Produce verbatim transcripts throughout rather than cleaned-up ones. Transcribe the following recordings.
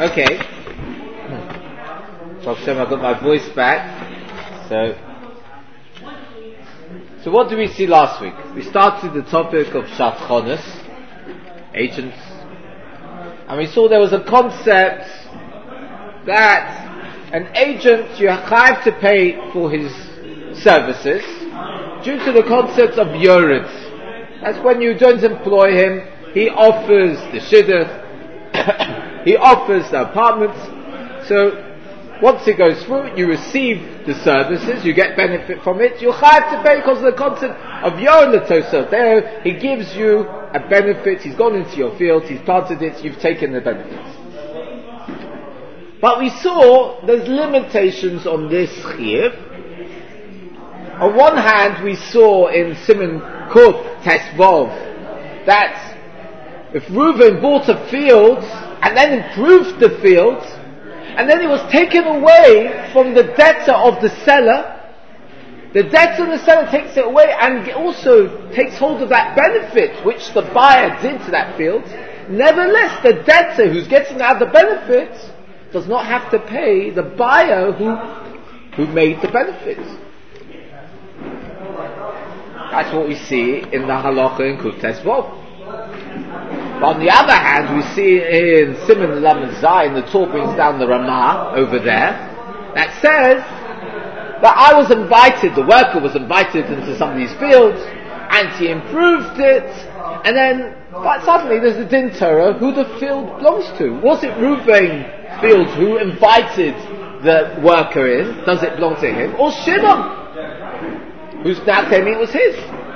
Okay. So I've got my voice back. So, so what did we see last week? We started the topic of Shatchonis, agents, and we saw there was a concept that an agent you have to pay for his services due to the concept of Yored. That's when you don't employ him, he offers the shidduch, he offers the apartments. So once it goes through, you receive the services, you get benefit from it, you have to pay because of the concept of Yored Latosa. There, he gives you a benefit, he's gone into your field, he's planted it, you've taken the benefits. But we saw there's limitations on this chiyuv. On one hand, we saw in Siman Kuf Tesvov that if Reuven bought a field and then improved the field, and then it was taken away from the debtor of the seller, the debtor of the seller takes it away and also takes hold of that benefit which the buyer did to that field. Nevertheless, the debtor who's getting out the benefit does not have to pay the buyer who who made the benefit. That's what we see in the halacha in Kuf Tesvov. But on the other hand, we see in Siman Lamed Zayin, the Torah brings down the Ramah over there, that says that I was invited, the worker was invited into some of these fields, and he improved it, and then, but suddenly there's a din Torah who the field belongs to. Was it Reuven field who invited the worker in? Does it belong to him? Or Shimon, who's now claiming it was his?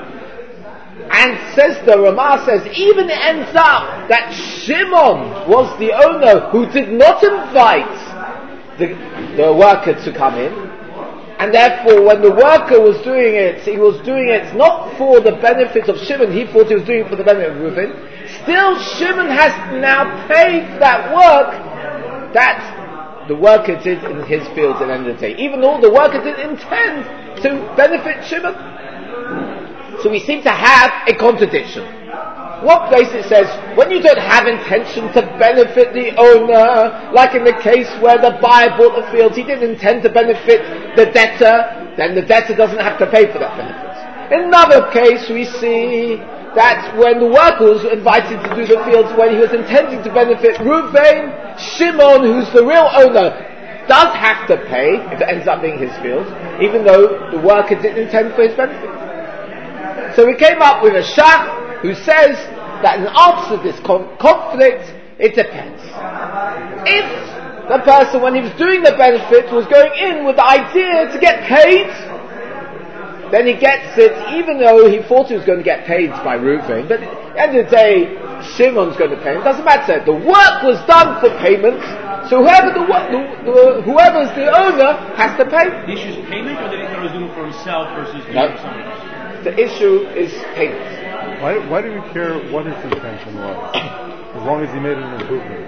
And says the Ramah says, even it ends up that Shimon was the owner who did not invite the, the worker to come in, and therefore when the worker was doing it, he was doing it not for the benefit of Shimon, he thought he was doing it for the benefit of Reuven. Still Shimon has now paid that work that the worker did in his field at the end of the day, even though the worker didn't intend to benefit Shimon. So we seem to have a contradiction. One place it says, when you don't have intention to benefit the owner, like in the case where the buyer bought the field, he didn't intend to benefit the debtor, then the debtor doesn't have to pay for that benefit. In another case we see that when the worker was invited to do the fields, when he was intending to benefit Reuven, Shimon, who's the real owner, does have to pay if it ends up being his field, even though the worker didn't intend for his benefit. So we came up with a shach who says that in answer to this con- conflict, it depends. If the person, when he was doing the benefit, was going in with the idea to get paid, then he gets it, even though he thought he was going to get paid by Reuven. But at the end of the day, Shimon's going to pay him. It doesn't matter. The work was done for payment, so whoever the, the, the whoever's the owner has to pay. The issue is payment, or that he was doing it for himself versus doing no. it for someone else? The issue is payment. Why, why do we care what his intention was? As long as he made an improvement.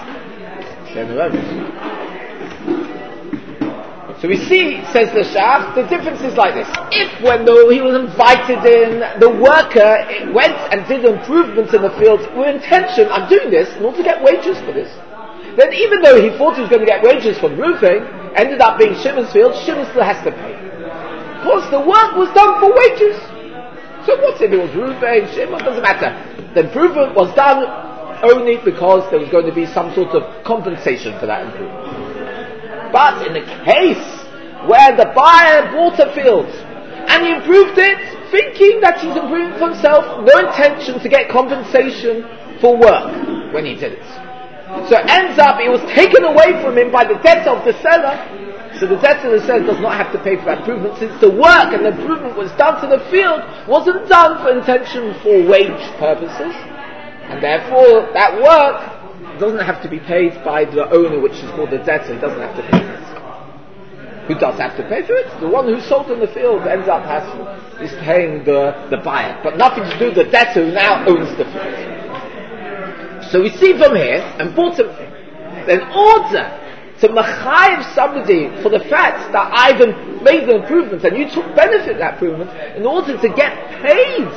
So we see, says the Shach, the difference is like this. If when the, he was invited in, the worker went and did improvements in the field with intention, I'm doing this in order to get wages for this, then even though he thought he was going to get wages from Reuven, ended up being Shimon's field, Shimon still has to pay. Because the work was done for wages. So what if it was Reuven, Shimon, doesn't matter. The improvement was done only because there was going to be some sort of compensation for that improvement. But in the case where the buyer bought a field and he improved it, thinking that he's improving it for himself, no intention to get compensation for work when he did it. So it ends up, it was taken away from him by the debtor of the seller. So the debtor of the seller does not have to pay for that improvement, since the work and the improvement was done to the field wasn't done for intention for wage purposes, and therefore that work doesn't have to be paid by the owner, which is called the debtor. He doesn't have to pay for it. Who does have to pay for it? The one who sold in the field ends up has, is paying the, the buyer, but nothing to do with the debtor who now owns the field. So we see from here, important thing, that in order to machayev somebody for the fact that I've made the improvement and you took benefit of that improvement, in order to get paid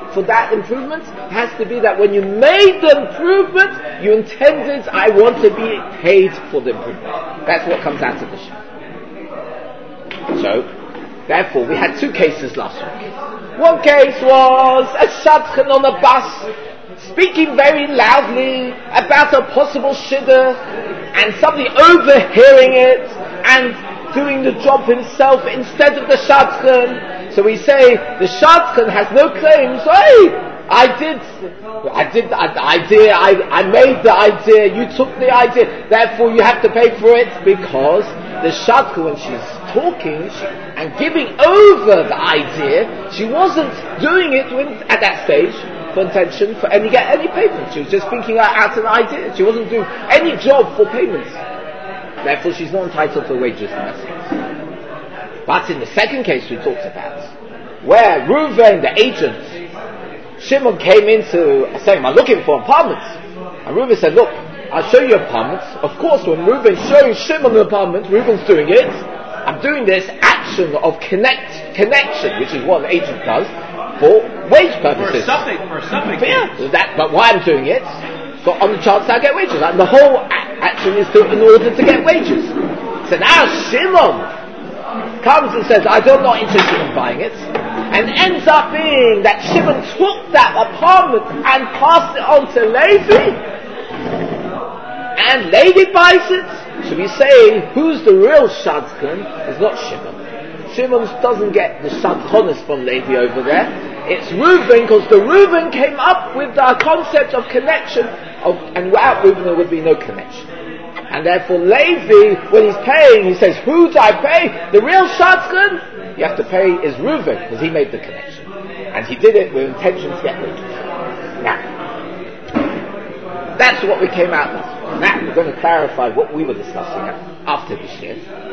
for that improvement? It has to be that when you made the improvement, you intended, I want to be paid for the improvement. That's what comes out of the shir. So, therefore, we had two cases last week. One case was a shadchan on a bus, speaking very loudly about a possible shidduch, and somebody overhearing it, and doing the job himself instead of the shadchan. So we say, the shadchan has no claim, so hey, I did, I did the idea, I, I made the idea, you took the idea, therefore you have to pay for it, because the shadchan, when she's talking she, and giving over the idea, she wasn't doing it when, at that stage for intention for any get any payment. She was just thinking out an idea. She wasn't doing any job for payments. Therefore, she's not entitled to wages in that sense. But in the second case we talked about, where Reuven, the agent, Shimon came into saying, "I'm looking for apartments," and Reuven said, "Look, I'll show you apartments." Of course, when Reuven's showing Shimon an apartment, Reuven's doing it. I'm doing this action of connect connection, which is what an agent does for wage purposes. For a suffix, for a suffix. Yeah, that, but why I'm doing it, so on the chance I get wages. And the whole a- action is to, in order to get wages. So now Shimon comes and says, "I don't not interested in buying it," and ends up being that Shimon took that apartment and passed it on to Levi, and Levi buys it. So we say, who's the real shadchan? It's not Shimon. Shimon doesn't get the shadchanis from Levi over there. It's Reuven, because the Reuven came up with the concept of connection, of, and without Reuven there would be no connection. And therefore Levi, when he's paying, he says, who do I pay? The real shadchan you have to pay is Reuven, because he made the connection. And he did it with intention to get wages. Now, that's what we came out with. Now we're going to clarify what we were discussing after this year.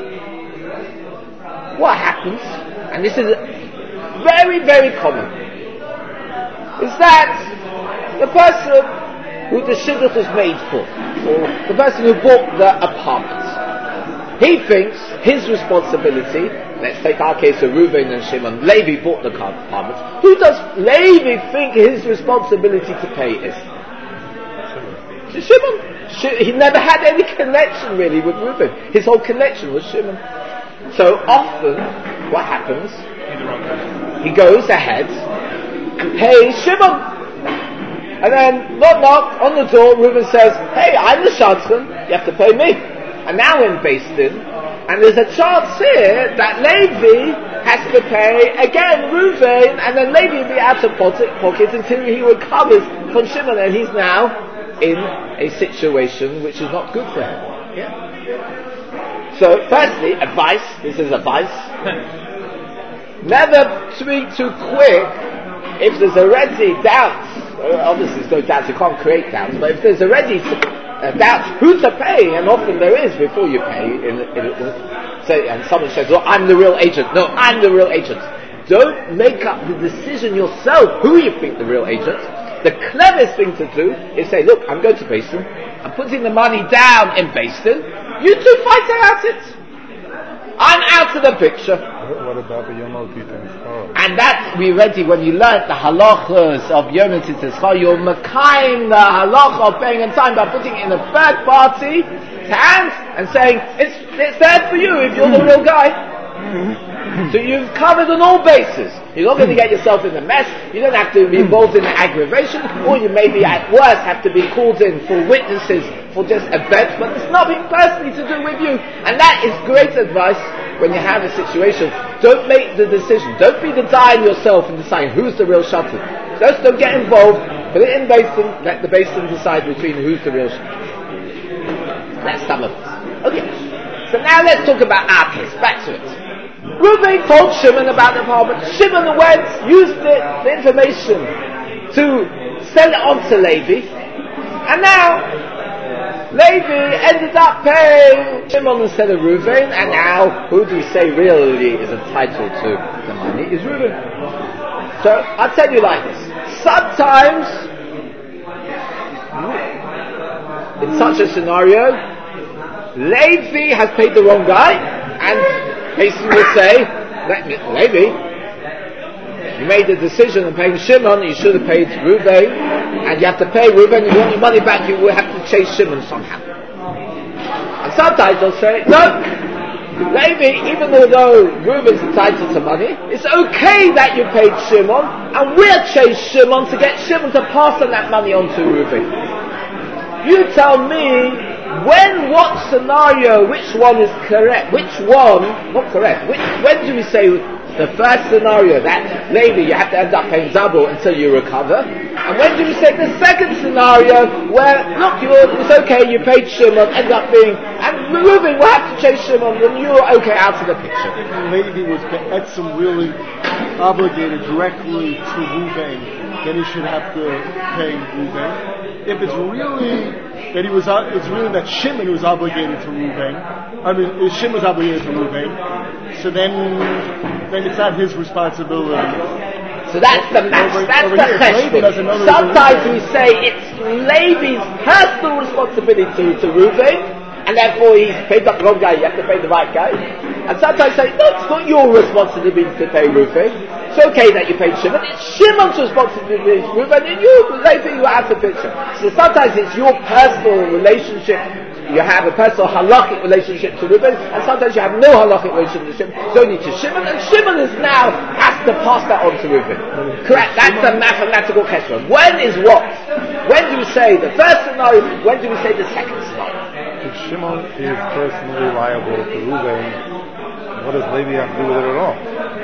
What happens, and this is very, very common, is that the person who the shidduch was made for, or the person who bought the apartment, he thinks his responsibility, let's take our case of Reuven and Shimon, Levi bought the apartment, who does Levi think his responsibility to pay is? Shimon. He never had any connection really with Reuven. His whole connection was Shimon. So often, what happens? He goes ahead and pays Shimon. And then, knock knock, on the door, Reuven says, "Hey, I'm the shadchan, you have to pay me." And now we're in Beis Din, and there's a chance here that Levi has to pay again Reuven, and then Levi will be out of pocket until he recovers from Shimon, and he's now in a situation which is not good for him. Yeah? So, firstly, advice, this is advice. Never speak too quick if there's already doubts. Obviously there's no doubts, you can't create doubts, but if there's already uh, doubts who to pay, and often there is before you pay, in, in, in, say, and someone says, "Well, I'm the real agent." No, I'm the real agent. Don't make up the decision yourself who you think the real agent. The cleverest thing to do is say, "Look, I'm going to Beis Din. I'm putting the money down in Beis Din. You two fight about it. I'm out of the picture." What about the Yom Titei? And that we already, when you learnt the halachas of Yom Titei, you're mekayim the halacha of paying in time by putting in a third party hands and saying, it's, it's there for you if you're the real guy. So you've covered on all bases. You're not going to get yourself in a mess. You don't have to be involved in aggravation, or you maybe at worst have to be called in for witnesses for just a bet, but it's nothing personally to do with you. And that is great advice when you have a situation. Don't make the decision. Don't be the dying yourself and decide who's the real shadchan. Just don't get involved. Put it in Beis Din. Let the Beis Din decide between who's the real shadchan. That's some of us. Okay. So now let's talk about our case. Back to it. Reuven told Shimon about the apartment. Shimon went, used it, the information to sell it on to Levi. And now, Levi ended up paying Shimon instead of Reuven. And now, who do we say really is entitled to the money? Is Reuven. So, I'll tell you like this. Sometimes, in such a scenario, Levi has paid the wrong guy, and Mason will say, Levi, you made the decision of paying Shimon, you should have paid Reuven, and you have to pay Reuven, you want your money back, you will have to chase Shimon somehow. And sometimes they'll say, no, Levi, even though Reuven's entitled to money, it's okay that you paid Shimon, and we'll chase Shimon to get Shimon to pass on that money on to Reuven. You tell me, when, what scenario, which one is correct? Which one, not correct, which, when do we say the first scenario, that Levi, you have to end up paying double until you recover? And when do we say the second scenario, where, look, you're, it's okay, you paid Shimon, end up being, and Reuven will have to chase Shimon, then you're okay out of the picture. If Levi was Etzem really obligated directly to Reuven, then he should have to pay Reuven. If it's really that he was, it's really that Shimon was obligated to Reuven. I mean, Shimon was obligated to Reuven. So then, then it's not his responsibility. So that's the match. Over, that's over the cheshbon. Sometimes we say it's Levi's personal responsibility to, to Reuven, and therefore he's paid the wrong guy. You have to pay the right guy. And sometimes say, no, it's not your responsibility to pay Reuven. It's okay that you paid Shimon. It's Shimon's responsibility to Reuven, and you, Levi, you have to picture. So sometimes it's your personal relationship. You have a personal halakhic relationship to Reuven, and sometimes you have no halakhic relationship. It's only to Shimon, and Shimon is now has to pass that on to Reuven. Correct. That's the mathematical question. When is what? When do we say the first scenario? When do we say the second scenario? If Shimon is personally liable to Reuven, what does Levi have to do with it at all?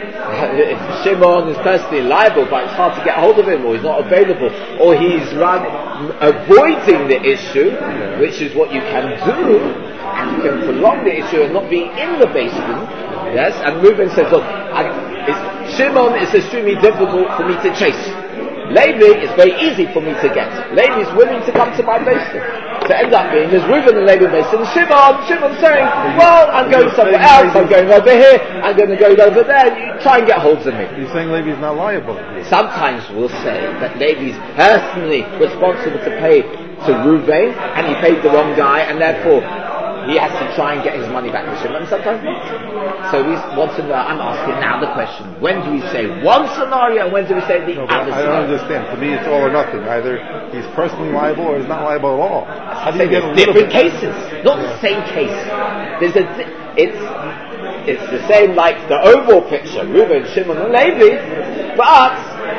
If Shimon is personally liable, but it's hard to get hold of him, or he's not available, or he's run, avoiding the issue, which is what you can do, and you can prolong the issue and not be in the basement, yes, and Reuven says, look, I, it's, Shimon is extremely difficult for me to chase. Levi is very easy for me to get. Levi is willing to come to my basement. To end up being, there's Reuven and Levi basement, and Shimon, Shimon saying, well, I'm going somewhere else, I'm going over here, I'm going to go over there, you try and get hold of me. You're saying Levi's not liable. Sometimes we'll say that Levi's personally responsible to pay to Reuven, and he paid the wrong guy, and therefore he has to try and get his money back to Shimon, and sometimes not. So we want to know, I'm asking now the question, when do we say one scenario, and when do we say the no, other I scenario? don't understand. To me, it's all or nothing. Either he's personally liable or he's not liable at all. How do you get different cases, not yeah. the same case. There's a, it's, it's the same like the overall picture, Reuven, Shimon, and Levi, but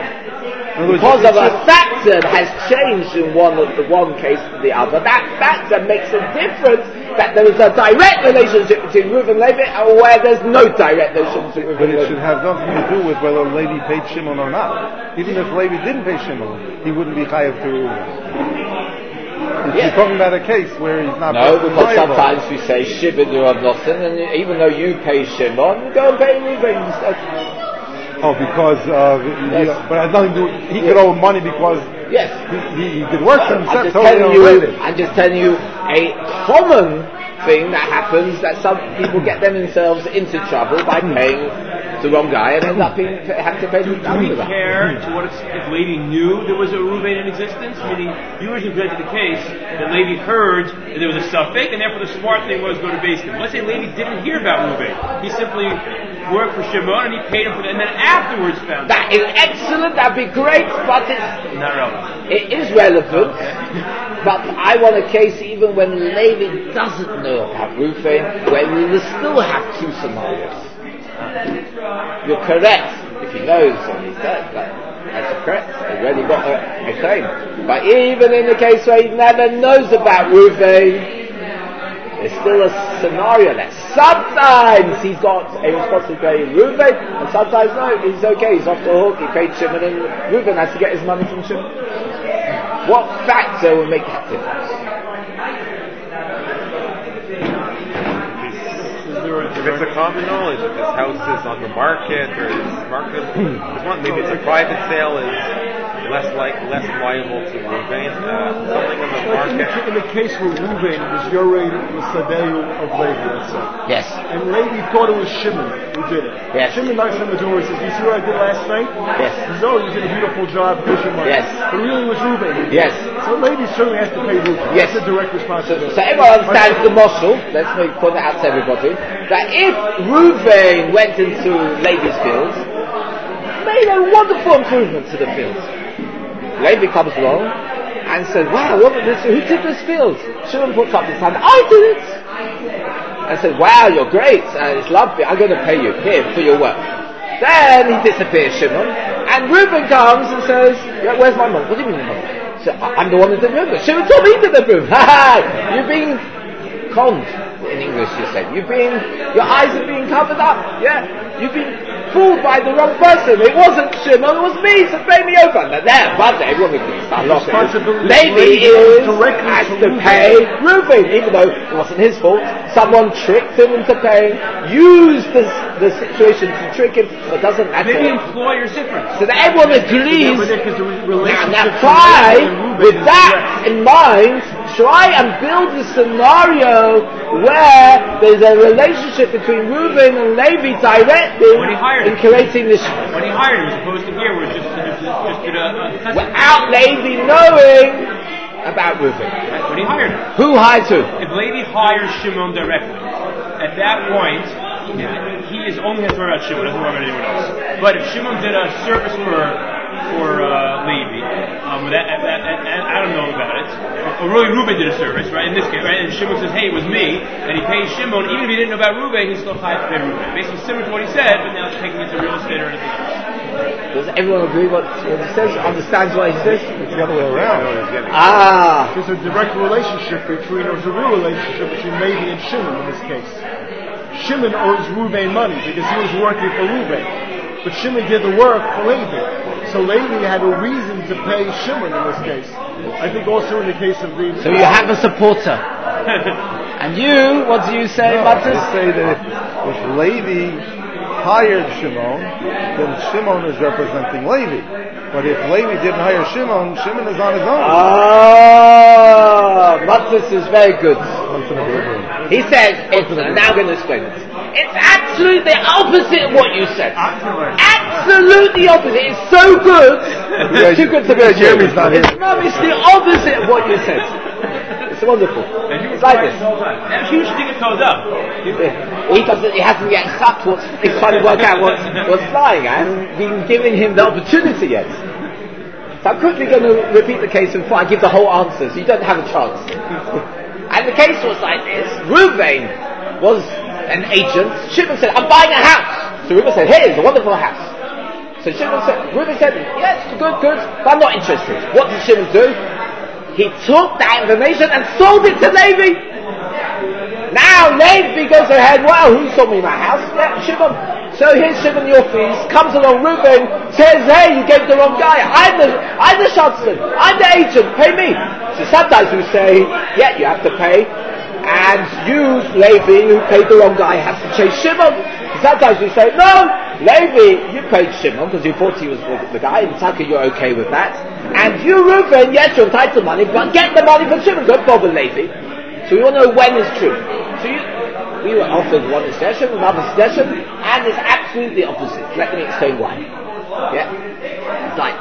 because of a factor that has changed in one the one case to the other, that factor makes a difference that there is a direct relationship between Reuven and Levi, or where there's no direct relationship between Reuven and Levi. But it should have nothing to do with whether Levi paid Shimon or not. Even if Levi didn't pay Shimon, he wouldn't be chayav to Reuven. Yes. You're talking about a case where he's not. No, because liable. Sometimes we say Shimon, you have nothing, and even though you pay Shimon, go and pay Reuven instead. Oh, because uh, yes. he, but it has nothing to do. He yes. could owe money because yes, he, he, he did work for himself. I'm just, telling you, I'm just telling you a common thing that happens, that some people get themselves into trouble by paying the wrong guy and end up being have to pay. Do, do we care to what extent if Levi knew there was a Reuven in existence? Meaning, you originally presented the case that Levi heard that there was a suffix, and therefore the smart thing was go to base him. Let's say Levi didn't hear about Reuven; he simply worked for Shimon and he paid him for that, and then afterwards found that is excellent. That'd be great, but it's not relevant. It is relevant, okay. But I want a case even when Levi doesn't know about Reuven, where we will still have two scenarios. You're correct if he knows and he's dead. But that's correct. He's already got a, a claim. But even in the case where he never knows about Reuven, there's still a scenario there. Sometimes he's got a responsibility to pay Reuven, and sometimes no, he's okay, he's off the hook, he paid Shimon, and Reuven has to get his money from Shimon. What factor will make that difference? If it's a common knowledge, if this house is on the market or is marketable, maybe it's a private sale, is less like less liable to Reuven. Uh, something on the market. In the, in the case where Reuven was Yorei was Sadeu of Levi, let's say. Yes. And Levi thought it was Shimon who did it. Yes. Shimon knocks on the door and says, "You see what I did last night?" Yes. He says, "Oh, you did a beautiful job, here's your money." Yes. But really it was Reuven. Yes. So Levi certainly has to pay Reuven. Yes. That's a direct responsibility. So, so everyone understands the moshel. Let's make point that out to everybody. That if Reuven went into Levi's fields, made a wonderful improvement to the field. Levi comes along and says, wow, what was this? Who did this field? Shimon puts up his hand, I did it! And says, wow, you're great, uh, it's lovely, I'm going to pay you here for your work. Then he disappears, Shimon, and Reuben comes and says, yeah, where's my money? What do you mean money? So, I'm the one that did the improvement. Shimon told me to the improvement. Ha ha! You're being conned, in English you say. You've been, your eyes are being covered up, yeah? You've been fooled by the wrong person. It wasn't Shimon, it was me, so pay me over. And there, but everyone can start laughing. Maybe is has to pay Reuben, even though it wasn't his fault. Someone tricked him into paying, used the, the situation to trick him, but it doesn't matter. Maybe employer's different. So that everyone agrees. Yeah, Now, now try, with that in mind, try and build a scenario where there's a relationship between Reuben and Levi directly When he hired in him. creating this. When he hired him, as opposed to here, where it's just, just, just did a, a Without Levi knowing about Reuben. When he hired him. Who hired who? If Levi hires Shimon directly, at that point, he is only has to worry about Shimon, doesn't worry about anyone else. But if Shimon did a service for for uh, Levi, um, that, that, that, that, I don't know about it, or really Reuben did a service, right? In this case, right? And Shimon says, "Hey, it was me," and he pays Shimon, even if he didn't know about Reuben, he's still high to pay Reuben. Basically, similar to what he said, but now it's taking it to real estate or anything else. Does everyone agree what, what he says? Understands what he says? It's the other way around. Ah. There's a direct relationship between, or there's a real relationship between Levi and Shimon in this case. Shimon owes Reuben money because he was working for Reuben. But Shimon did the work for Levi. So Levi had a reason to pay Shimon in this case. I think also in the case of the... So you have a supporter. And you, what do you say, No, Matis? I say that if, if Levi hired Shimon, then Shimon is representing Levi. But if Levi didn't hire Shimon, Shimon is on his own. Ah, Matis is very good. He says, it's, now I'm going to explain it. It's absolutely the opposite of what you said. Absolutely opposite. It's so good. It's too good to be Jeremy's not here. It's rubbish, the opposite of what you said. It's wonderful. It's like this. That's huge thing it goes up. He doesn't. He hasn't yet cut what's. He's trying to work out what's what's flying. I haven't been giving him the opportunity yet. So I'm quickly going to repeat the case before I give the whole answer, so you don't have a chance. And the case was like this. Reuben was an agent. Shimon said, "I'm buying a house." So Reuben said, "Hey, it's a wonderful house." So Shimon said, Reuben said, "Yes, good, good, but I'm not interested." What did Shimon do? He took that information and sold it to Levi. Now Levi goes ahead, well, who sold me my house? Yeah, Shimon. So here's Shimon, your fees. Comes along Reuben, says, hey, you gave the wrong guy. I'm the, I'm the shopman. I'm the agent. Pay me. So sometimes we say, yeah, you have to pay. And you, Levi, who paid the wrong guy, has to chase Shimon. Sometimes we say, no, Levi, you paid Shimon because you thought he was the guy. In Taka, you're okay with that. And you, Reuben, yes, you're entitled to money, but get the money from Shimon. Don't bother Levi. So we want to know when is true. So you, we were offered one suggestion, another suggestion, and it's absolutely opposite. Let me explain why. Yeah? It's like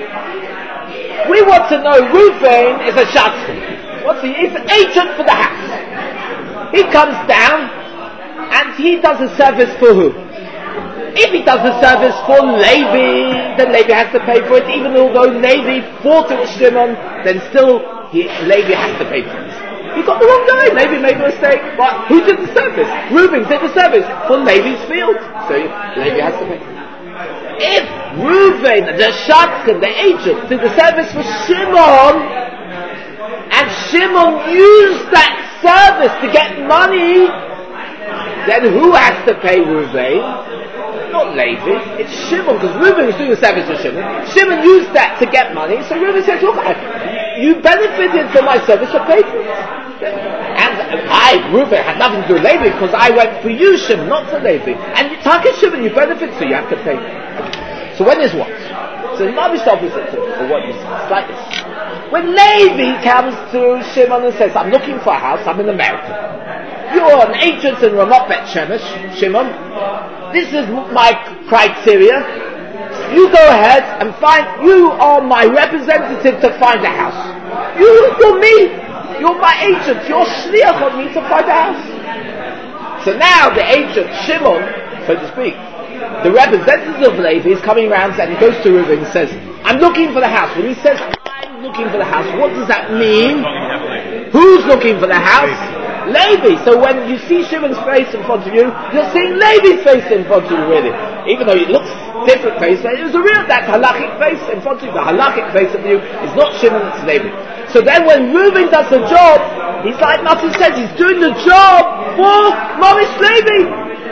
this. We want to know Reuben is a shadchan. What's he? He's an agent for the house. He comes down, and he does a service for who? If he does the service for Levi, then Levi has to pay for it. Even although Levi thought it was Shimon, then still he, Levi has to pay for it. He got the wrong guy. Levi made a mistake. But who did the service? Reuben did the service for Levi's field. So Levi has to pay. If Reuben, the shadchan, the agent, did the service for Shimon, and Shimon used that service to get money, then who has to pay Reuben? Not Levi, it's Shimon, because Reuben was doing the service for Shimon. Shimon used that to get money, so Reuben says, look, I, you benefited from my service, so pay for it. And I, Reuben, had nothing to do with Levi, because I went for you, Shimon, not for Levi. And you talk at Shimon, you benefit, so you have to pay. So when is what? So the Mavish opposite of what you said. It's like this. When Levi comes to Shimon and says, I'm looking for a house, I'm in America. You're an agent in Ramat Bet Shemesh, Shimon. This is my criteria. You go ahead and find, you are my representative to find a house. You, you're me. You're my agent. You're shliach on me to find a house. So now the agent, Shimon, so to speak, the representative of Levi is coming around and he goes to Reuben and says, I'm looking for the house. When he says, I'm looking for the house, what does that mean? Who's looking for the house? Levi. So when you see Shimon's face in front of you, you're seeing Levi's face in front of you, really. Even though it looks different face, but it was a real, that halachic face in front of you. The halachic face of you is not Shimon, it's Levi. So then when Reuben does the job, he's like Nati says, he's doing the job for Morish Levi.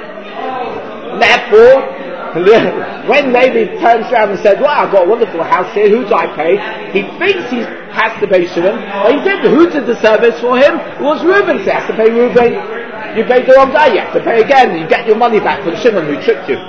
Therefore, when Levi turns around and said, well, I've got a wonderful house here, who do I pay? He thinks he has to pay Shimon, but he didn't. Who did the service for him? It was Reuben, so he has to pay Reuben. You paid the wrong guy, you have to pay again, you get your money back from Shimon who tricked you.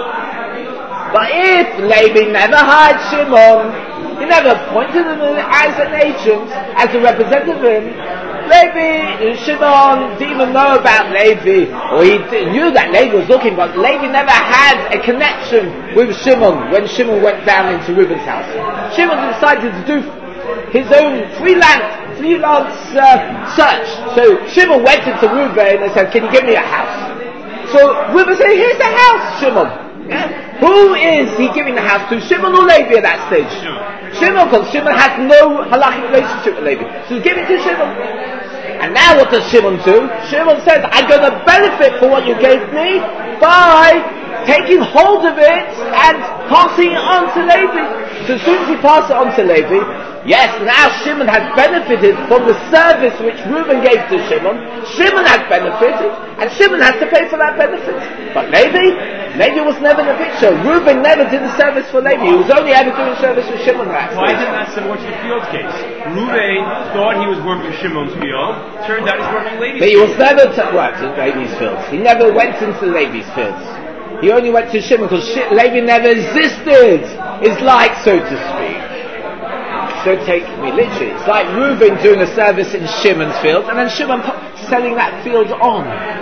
But if Levi never hired Shimon, he never appointed him as an agent, as a representative of him, Levi, Shimon didn't even know about Levi, or he knew that Levi was looking, but Levi never had a connection with Shimon when Shimon went down into Reuben's house. Shimon decided to do his own freelance, freelance uh, search. So Shimon went into Reuben and said, can you give me a house? So Reuben said, here's the house, Shimon. Yeah? Who is he giving the house to, Shimon or Levi at that stage? Shimon, because Shimon has no halachic relationship with Levi. So give it to Shimon. And now what does Shimon do? Shimon says, I'm going to benefit for what you gave me by taking hold of it and passing it on to Levi. So as soon as he passes it on to Levi, yes, now Shimon has benefited from the service which Reuben gave to Shimon. Shimon has benefited, and Shimon has to pay for that benefit. But Levi, Levi was never in the picture. Reuben never did the service for Levi. He was only ever doing service for Shimon. Why isn't that similar to the field case? Reuben thought he was working Shimon's field. Turned out he's working Levi's But he field. was never t- worked in Levi's fields. He never went into Levi's fields. He only went to Shimon because Sh- Levi never existed. It's like, so to speak. So take me literally. It's like Reuben doing a service in Shimon's field and then Shimon p- selling that field on.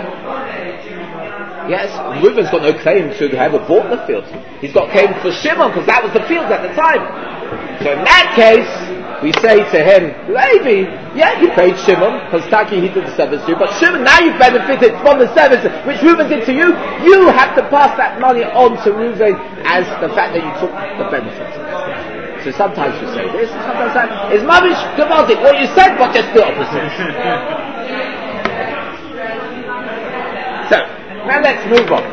Yes, Reuben's got no claim to whoever bought the field. He's got claim for Shimon because that was the field at the time. So in that case, we say to him, Levi, yeah, you paid Shimon because Taki he did the service to you, but Shimon, now you've benefited from the service which Reuben did to you. You have to pass that money on to Reuben as the fact that you took the benefit. So sometimes you say this, and sometimes that. It's mamish gewaltig what you said, but just the opposite. So, now let's move on.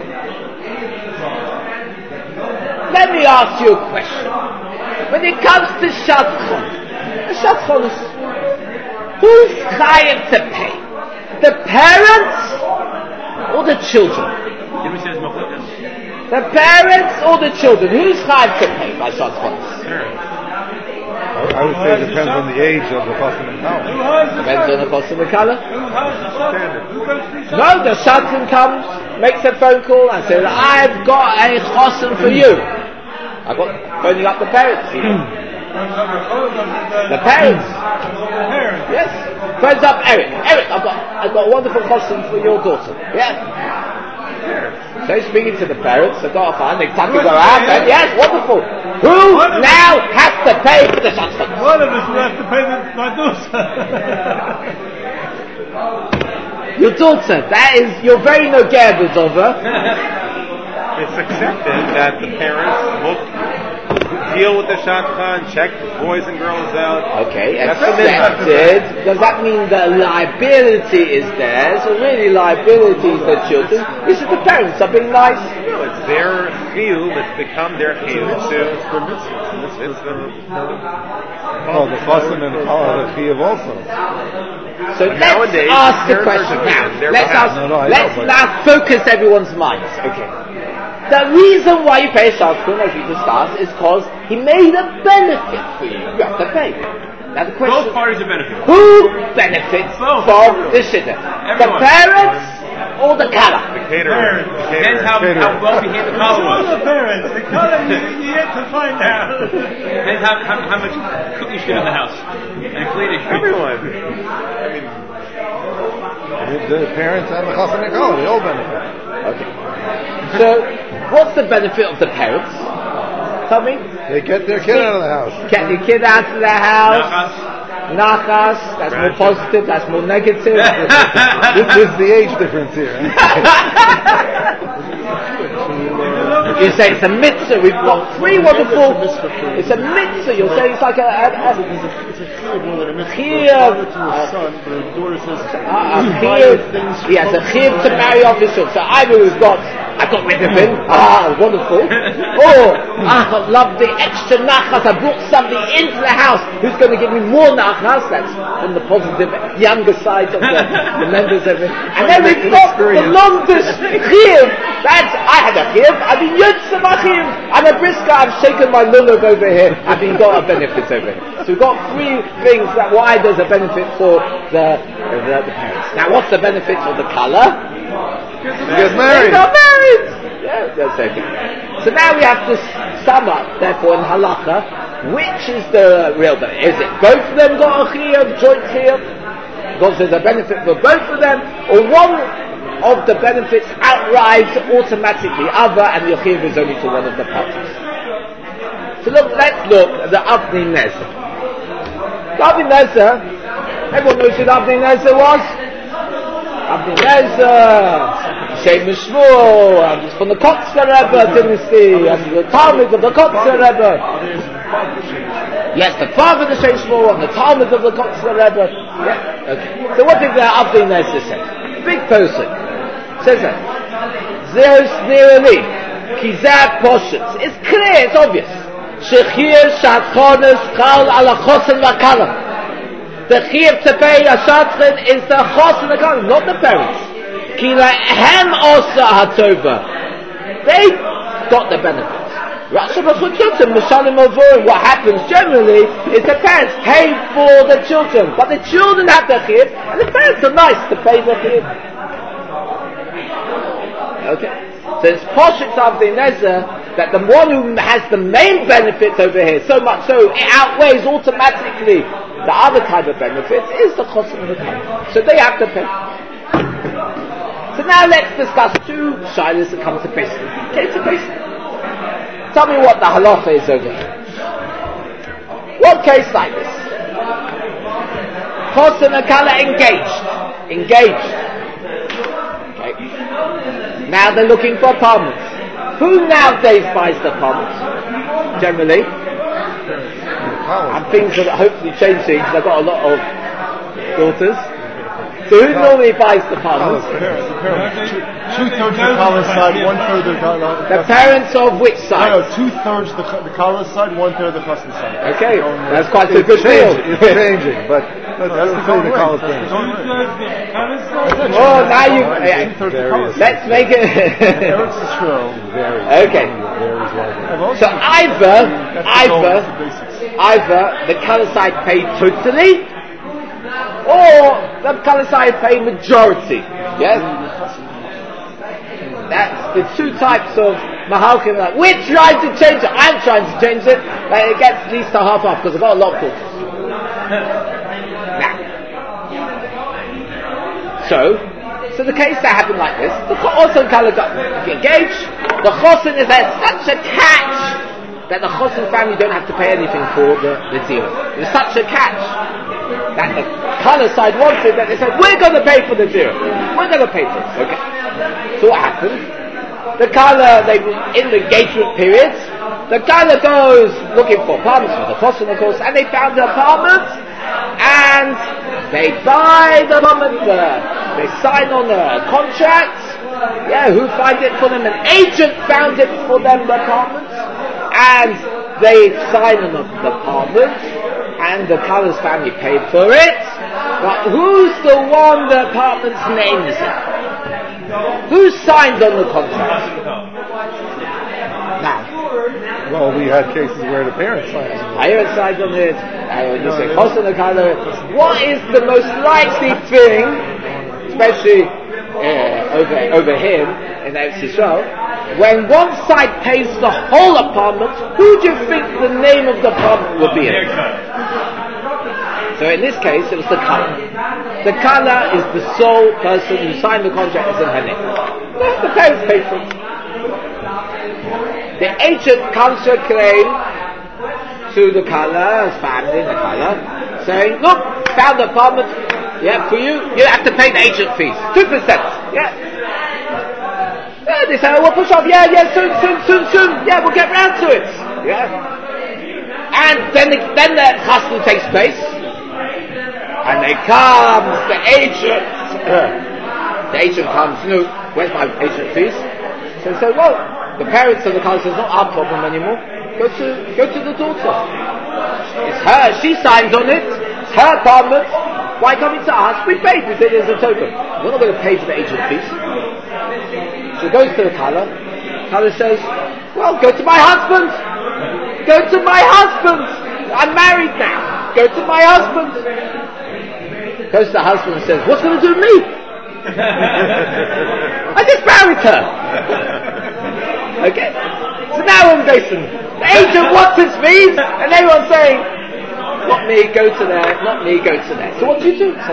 Let me ask you a question. When it comes to Shadchan, the Shadchan is, who's chayav to pay? The parents or the children? Did we say it's Machlokas? The parents or the children? Who's chayav to pay by Shadchan? I, I would say it depends on the age of the Chassan and Kala. Depends on the Chassan and Kala. No, the Shadchan comes, makes a phone call and says, I've got a Chassan for you. I've got phoning up the parents. You know. The parents. Yes. Phones up Eric. Eric, I've got I've got a wonderful Chassan for your daughter. Yeah. So he's speaking to the parents, they've got a fine, they tuck go out, and yes, wonderful. Who now has to pay for the Shadchan? One of us will have to pay the, my daughter. Your daughter, that is, you're very no gabbers of her. It's accepted that the parents look, deal with the Shadchan, check boys and girls out. Okay, That's accepted. Does that mean the liability is theirs, or really liability is the children? This is the parents are being nice. No, it's their chiyuv. It's become their chiyuv to. It's the. Oh, the Chassan and Kala, the Chiyuv also. So let's Nowadays, ask the parents are question doing now. it. They're Let's behalf. ask. No, no, I let's know, but- now focus everyone's minds. Okay. The reason why you pay Shadchan, as we discussed, is because he made a benefit for you. You have to pay. Now the question: Both parties are benefiting. who benefits Both. from the shidduch? The Everyone. parents or the kala? The caterer. The Depends how, caterer. how well behaved the collar All was. the parents, the color you, you yet to find out. Depends how, how, how much cooking should in the house. And cleaning. Everyone. I mean, The, the parents and the Chassan and Kala, they all benefit. Okay. So, what's the benefit of the parents? Tell me. They get their kid out of the house. Get your kid out of the house. Nachas. Nachas. That's more positive. That's more negative. This is the age difference here. You say it's a mitzvah. We've got three wonderful. It's a mitzvah for It's a mitzvah. You're saying it's like a. a, a It's a chiyuv more than a mitzvah. Chiyuv. For a father to his son, but a daughter says, a "You buy chiyuv. things He has a chiyuv to marry off his son. So either we've got, I got rid of him. Ah, wonderful. Or ah, I love the extra nachas. I brought somebody into the house who's going to give me more nachas. That's from the positive, younger side of the, the members of it. And then we've got the longest chiyuv. That's, I had a chiyuv. I've been yotzim a chiyuv. I'm a brisker. I've shaken my lulav over here. I've been got a benefit over here. So we've got three things that why there's a benefit for the, the, the parents. Now, what's the benefit of the color? Get married. They got married. Yeah, that's okay. So now we have to sum up, therefore, in halacha, which is the real benefit? Is it both of them got a chiyuv, joint chiyuv? Because there's a benefit for both of them, or one of the benefits outrides automatically other, and the chiyuv is only for one of the parties. So look, let's look at the Avnei Nezer. The Avnei Nezer, everyone knows who the Avnei Nezer was? Avnei Nezer, Shem Shmuel, and it's from the Kotzker Rebbe dynasty, and the Talmud of the Kotzker Rebbe. Yes, the father of the Shem Shmuel, and the Talmud of the Kotzker Rebbe. Yeah, okay. So what did the Avnei Nezer say? Big person. Says that. Zeus Nirali, Kizah Poshets. It's clear, it's obvious. Shechir Shatchonis Chal Ala Chosen Vakala. The chiyuv to pay a shatchin is the chosen Vakala, not the parents. Ki Lahem Osa Hatova. They got the benefits. Rashi B'Chutzim Mishalim Avorim. What happens generally is the parents pay for the children, but the children have the chiyuv, and the parents are nice to pay the chiyuv. Okay. So it's Poshet Avnei Nezer that the one who has the main benefits over here, so much so it outweighs automatically the other kind of benefits, is the chosen of the time. So they have to pay. So now let's discuss two shilas that come to Pesach. Okay, to Pesach. Tell me what the halacha is over here. One case like this. Chosen and Kala engaged. Engaged. Okay. Now they're looking for apartments. Who nowadays buys the apartments? Generally. And things are hopefully changing because I've got a lot of daughters. So who normally buys the apartments? Two-thirds the Kala side, one-third the Kala. The parents of which side? No, no, two-thirds the, the Kala side, one-third the Chassan side. Okay, that's quite a good deal. It's changing, but let's That's the say the Kala college thing. Oh, now you. Yeah. Let's make it. Eretz Yisrael. Okay. So either, either, either the Kala side paid totally, or the Kala side pay majority. Yes? That's the two types of Mahalkim. We're trying to change it. I'm trying to change it. But it gets at least a half off because I've got a lot of daughters. Now. So, so the case that happened like this, the Chosen Kala got engaged. The Chosen is at such a catch that the Chosen family don't have to pay anything for the, the deal. There's such a catch that the Kala side wanted that they said, we're going to pay for the deal. We're going to pay for it. Okay. So what happened? The Kala, they in the engagement periods, the Kala goes looking for apartments for the Chosen, of course, and they found the apartment, and they buy the apartment, uh, they sign on a contract. Yeah, who finds it for them? An agent found it for them, the apartment. And they sign on the apartment, and the Kala's family paid for it. But who's the one the apartment's name is in? Who signed on the contract? Now. Well, we had cases where the parents signed. Parents signed on it. And you say, Chosen and Kala. What is the most likely thing, especially uh, over over here in Eretz Yisrael? When one side pays the whole apartment, who do you think the name of the apartment will be in? So in this case, it was the Kala. The Kala is the sole person who signed the contract as in her name. The parents paid for it. The agent comes to a claim to the Kala's family, the Kala, saying, look, found the apartment, yeah, for you, you have to pay the agent fees. two percent. Yeah. Yeah, They say, oh, we'll push off. Yeah, yeah, soon, soon, soon, soon. Yeah, we'll get round to it. Yeah. And then the, then the chasna takes place. And they comes, the agent. The agent comes, no, where's my agent fees? So they say, well, the parents of the car says, not our problem anymore. Go to, go to the daughter. It's her, she signed on it. It's her apartment. Why coming to us? We paid. We said there's a token. We're not going to pay for the agent fees. So it goes to the Kala. Kala says, well, go to my husband. Go to my husband. I'm married now. Go to my husband. Goes to the husband and says, what's going to do with me? I just married her. Okay? So now we're in Basin. The agent wants his fees, and everyone's saying, not me, go to there, not me, go to there. So what do you do?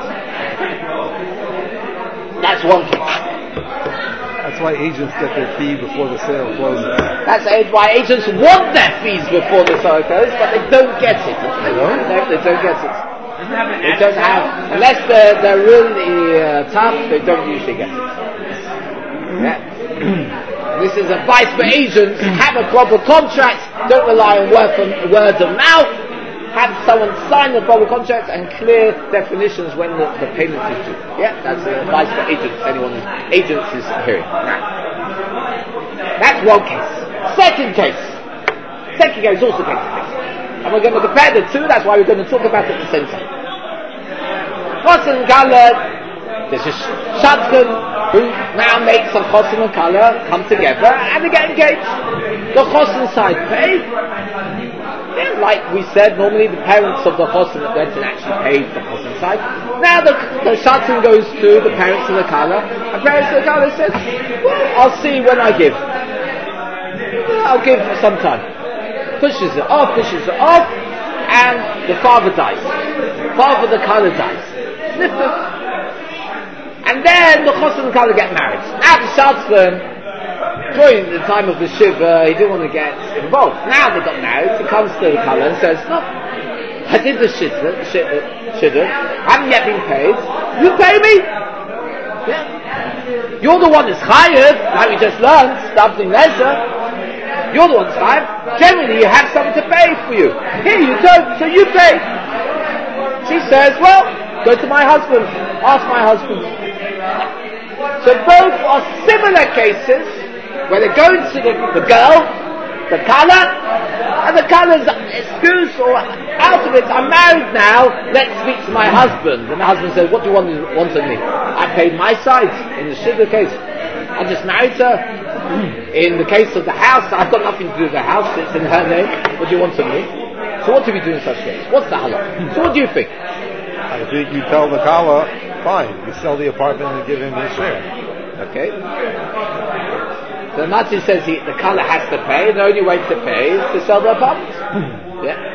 That's one case. That's why agents get their fee before the sale closes. That's why agents want their fees before the sale closes, but they don't get it. They don't? No, they don't get it. They don't have, unless they're, they're really uh, tough, they don't usually get it. Yeah. This is advice for agents. Have a proper contract. Don't rely on word, from, word of mouth. Have someone sign the proper contract and clear definitions when the, the payment is due. Yeah, that's advice for agents. Anyone who's agents is hearing. Now, that's one case. Second case. Second case also takes place. And we're going to compare the two. That's why we're going to talk about it at the same time. Chosn and Kala. There's a shotgun who now makes a Chosn and Kala come together and they get engaged. The Chosn side pay. Yeah, like we said, normally the parents of the Chosn went and actually paid the Chosn side. Now the, the shotgun goes to the parents of the Kala. The parents of the Kala says, well, I'll see when I give. I'll give some time. Pushes it off, pushes it off, and the father dies. Father of the Kala dies. Sniffed. And then the Chosn and Kala get married. Now the shotgun, during the time of the Shiva, he didn't want to get involved. Now they got married, he comes to the Kala and says, look, I did the Shiva, Shiva, haven't yet been paid, you pay me? Yeah. You're the one that's hired, like we just learned, something lesser. You're the one that's hired. Generally you have someone to pay for you. Here you don't, so you pay. She says, well, go to my husband, ask my husband. So both are similar cases where they're going to the, the girl, the Kala, and the Kala's excuse or out of it, I'm married now, let's speak to my husband. And the husband says, what do you want, want of me? I paid my side in the Shiva case. I just married her. In the case of the house, I've got nothing to do with the house, it's in her name. What do you want of me? So what do we do in such cases? What's the halal? So what do you think? I think you tell the Kala, fine, you sell the apartment and give him his share. Okay. The Nazi says he, the Kala has to pay, the only way to pay is to sell the apartment. Yeah.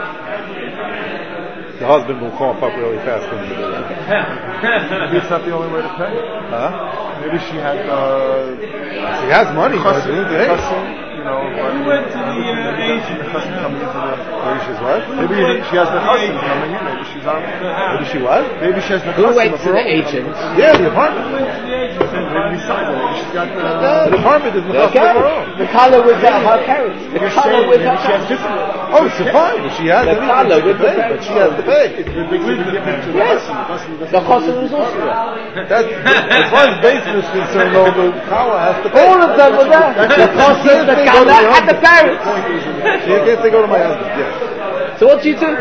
The husband will cough up really fast when you do that. Maybe it's not the only way to pay. Huh? Maybe she had, uh... She has money, Chosn, doesn't she? Chosn, you know, We went to the uh, agent. the Chosn coming into the... Maybe she's what? Maybe she has the husband coming in, maybe she's on... Maybe she what? Maybe she has the Who husband went of to her the own agent? coming in. Yeah, the apartment. Maybe beside her, maybe she's got the... The apartment is the husband of her own. The Kala with her, her parents. The You're Kala saying with maybe her she has parents. different... Oh, it's fine. If she has The anything, Kala she with can the pay, but parents. she has to pay. It makes it different to the Yes. husband. The husband doesn't The know Chosn the is also there. That's, as far as basin is concerned, though, the Kala has to pay. All of them were there. The Chosn, the Kala, and the parents. She can't say go to my husband, yes. So what do you do?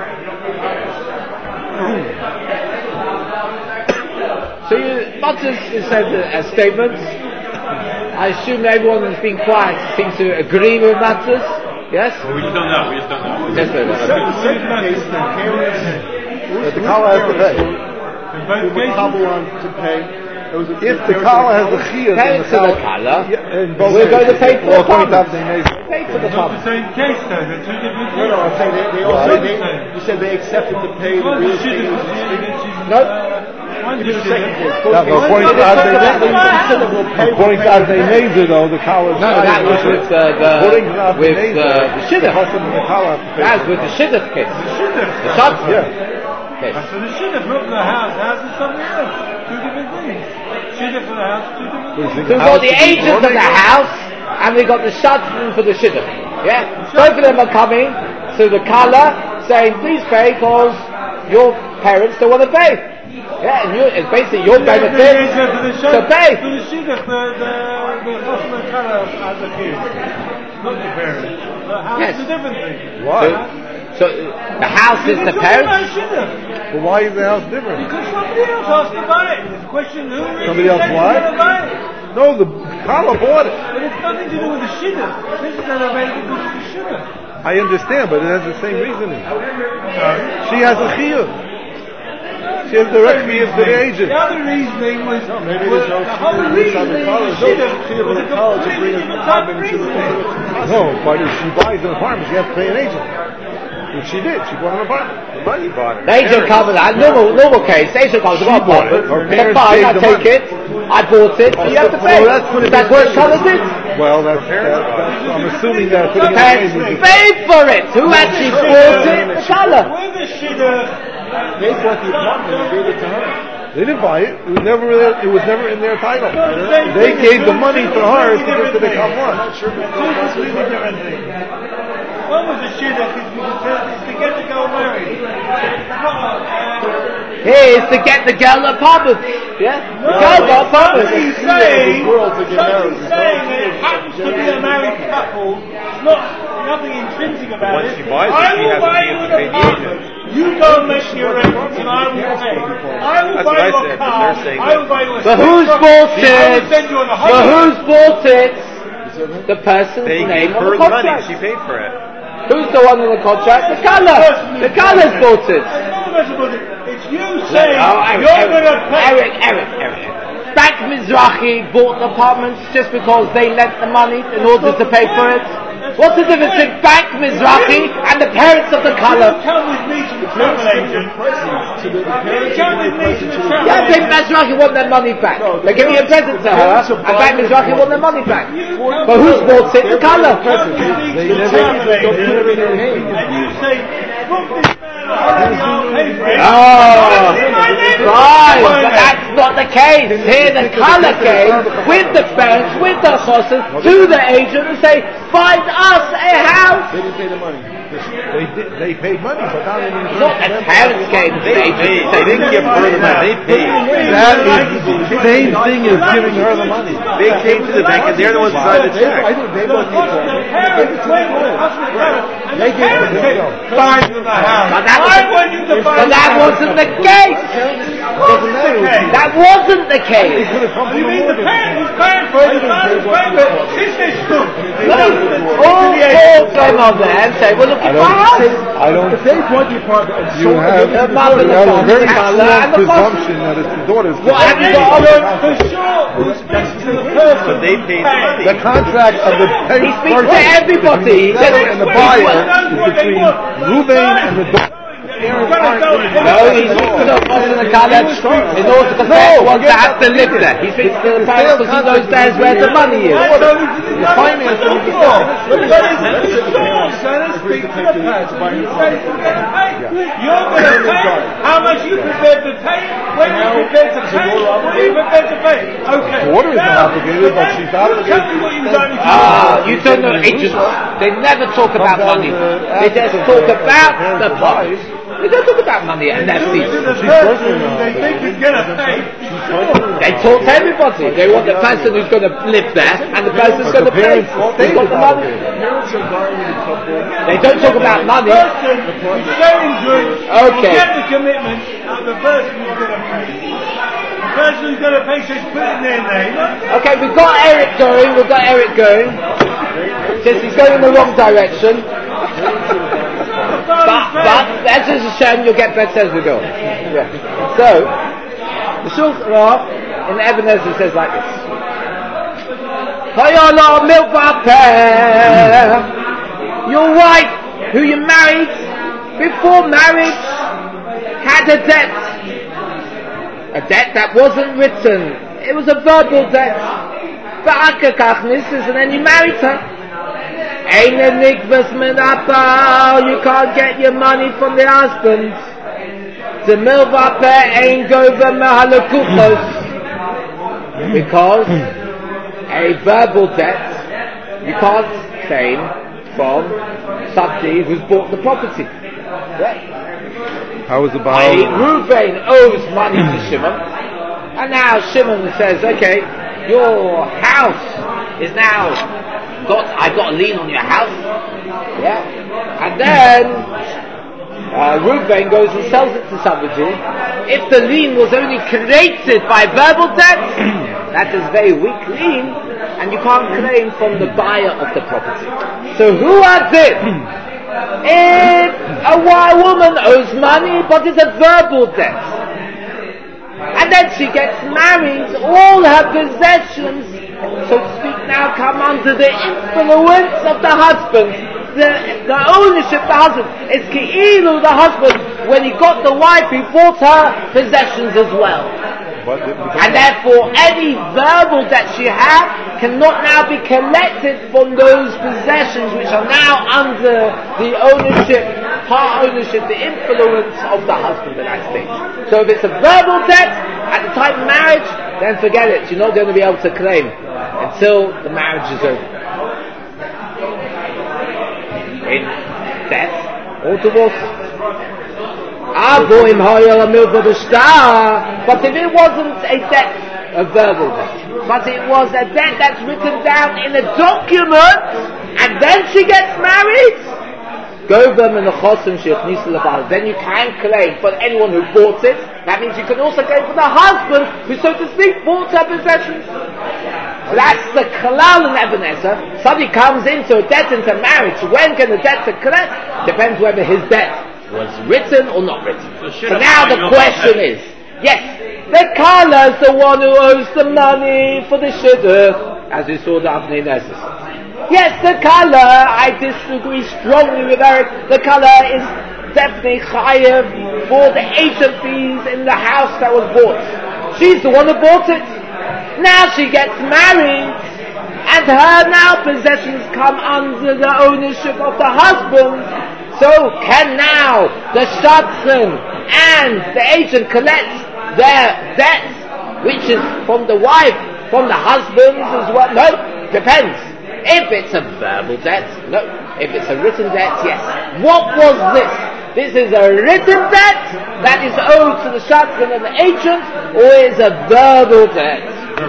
So you not just said as statements. I assume everyone has been quiet seems to agree with matters. Yes? We just don't know. We just don't know. Just don't know. The second case, the parents... But the Kala has to pay. In both Who would cases, couple on to pay. There was a, If the Kala has the chiyuv, then Parents the of the Kala... Kala, Yeah, in both we're going to pay for the Well, point out apartment. they made... Pay for the it's not the apartment. same case though. They're two different No, no, I'm saying they, they all Right. said they, you said they accepted to pay the Well, real she estate did- agents. No? One Give me the did second it. case. Now, the point Let's out talk they about made... it. said that we'll pay, The we'll point pay, out we'll they pay. made, though, the Kala... No, that was with uh, the According to that, with uh, the the shidduch. husband and the Kala have to pay. That was with the shidduch case. The shidduch. Yeah. Yes. So the shidduch, not the house. The house is something else. Two different things. Shidduch for the house, two different things. So we've got the agent for the house, and we've got the shadchan for the shidduch. Yeah? Both of them are coming to the kala, saying, please pay, because your parents don't want to pay. Yeah, and you, it's basically your Yeah, benefit the agent for the to shidduch- pay. For the shidduch, the the the chosma kala as a kid, not the parents. The house Yes. is a different thing. Why? So uh, the house is the We're talking parents. about shidduch. But why is the house different? Because somebody else asked to buy it. It's a question who really Somebody else said he's what? gonna buy it. No, the Kala bought it. But it's nothing to do with the shidduch. This is an event because of the shidduch. I understand, but it has the same reasoning. She has a chiyuv. She has direct chiyuv to the agent. The other reasoning was No, maybe was there's no the whole shidduch inside the reasoning college. of the shidduch Chiyuv was of a the college to completely bring an different type of apartment into the reasoning. No, but if she buys an apartment, she has to pay an agent. Which she did. She bought an apartment. The money bought it. The agent comes, uh, normal, normal case, the agent comes, She I've got bought apartment. it. Her That's parents fine, paid I the take money. it, I bought it, you have to pay. Well, that's what it That's is. what Kala did. Well, that's, that, that's I'm assuming that The parents paid for it. Who actually bought it? The Kala. With the shidduch, They bought the apartment and gave it to her. They didn't buy it. It was never. It was never in their title. They gave the money to her to give to the Kavon. two completely different things. One was the shidduch is to get the girl married. Here is to get the girl an apartment. Yeah? The girl got apartment. Somebody's saying, somebody's saying that it happens to be a married couple. It's not nothing intrinsic about Once it. she buys it, I she will has buy to you pay an the apartment. agent. You go and make the arrangements and I will pay. I will That's buy what I you a said, but car. they're saying I will buy you a But who's truck. bought I it? will send you on a But holiday. who's bought it? The person's They name gave on her the the money. contract. She paid for it. Who's the one on the contract? The Kala. The Kala's bought it. It's you saying Oh, Eric, you're Eric, going to pay. Eric, Eric, Eric. Bank Mizrahi bought the apartments just because they lent the money in order to pay for it. What's the difference in Bank Mizrahi and the parents of the Kala? Come with me to the travel agent. Come with me to the travel Yeah, Bank agent. Mizrahi want their money back. They're giving a present to her, and Bank Mizrahi want their money back. But who's bought it? The Kala. Come with me to the travel agent. And you say, book this man a holiday, I'll pay for it. Oh, That's my name. fine, but that's not the case. Here the Kala came with the parents, with the chosses, to the agent and say, find us a house. They didn't pay the money. They did. They paid money, but not in the Not the parents came to the They agent paid. and They say, didn't give her the money. They paid. That is the same thing as giving her the money. They came to the bank and they're the ones who signed the They, I check. think they The bought the apartment. parents went to the hospital and the They gave parents the said, bill. find you the house. But that I want you to was, find but that the house. wasn't the case. Doesn't matter. That wasn't the They case. could have come from You the mean the mortgage. parent was paying for it, the father was paying for it, sister stood. All four came on there and say, we're looking I for a house. don't. I don't. They bought the apartment and You have, The you mother, the have a father, very the father, strong and the father. presumption that it's the daughter's. What have you got? for sure who speaks to the person But they paid the money. The contract of the pay He speaks to everybody. He the says, seller and the buyer is between Ruvain and the daughter. no, he speaks to the person in the college in order to the parents want to have to live there. He speaks to the parents because he knows there's where the money is. The finance is the You're going to pay how much you prepared to pay, when you prepared to pay, what you prepared to pay. Okay. daughter is not Now, obligated, but she's Tell me obligated. what you've done. Ah, you don't know agents. They never talk about money. They just talk about the parties. They don't talk about money and their fees. To the person they think is going to pay. They talk to everybody. They want the person who's going to live there and the person who's going to pay. Who's got the money? They don't talk about money. The person who's sharing goods Okay. will get the commitment of the person who's going to pay. The person who's going to pay says put it in their name. Okay, we've got Eric going. We've got Eric going. Since he's going in the wrong direction. But, but that's just a shame. You'll get better as we go. Yeah. So, the Shulchan Aruch in Ebenezer says like this: Hayala milvapeh. Your wife, who you married before marriage, had a debt. A debt that wasn't written. It was a verbal debt. And then you married her. You can't get your money from the husband. The milva peh ein gover mehalekuchos, because a verbal debt you can't claim from somebody who's bought the property. Right? How is the I, Baal? Reuven owes money to Shimon, and now Shimon says, okay, your house is now got, I've got a lien on your house, yeah, and then uh, Reuven goes and sells it to somebody. If the lien was only created by verbal debt, that is very weak lien, and you can't claim from the buyer of the property. So who has it? If a wild woman owes money, but it's a verbal debt, and then she gets married, all her possessions, so to speak, now come under the influence of the husband. The, the ownership of the husband. It's Ki'ilu, the husband, when he got the wife, he bought her possessions as well. But the, the And therefore, any verbal debt she had cannot now be collected from those possessions which are now under the ownership, part ownership, the influence of the husband at that stage. So if it's a verbal debt at the time of marriage, then forget it. You're not going to be able to claim until the marriage is over. In death or divorce. But if it wasn't a debt, a verbal debt, but it was a debt that's written down in a document, and then she gets married, then you can claim for anyone who bought it. That means you can also claim for the husband who, so to speak, bought her possessions. So that's the Kalal in Ebenezer. Somebody comes into a debt into marriage. When can the debt collect? Depends whether his debt was written or not written. So, so now the question is, yes, the Kala is the one who owes the money for the shidduch, as we saw the Avnei Neses. Yes, the Kala, I disagree strongly with Eric, the Kala is definitely chayev for the agent fees in the house that was bought. She's the one who bought it. Now she gets married, and her now possessions come under the ownership of the husband. So can now the shadchan and the agent collect their debts, which is from the wife, from the husband as well? No, depends. If it's a verbal debt, no. If it's a written debt, yes. What was this? This is a written debt that is owed to the shadchan and the agent, or is a verbal debt?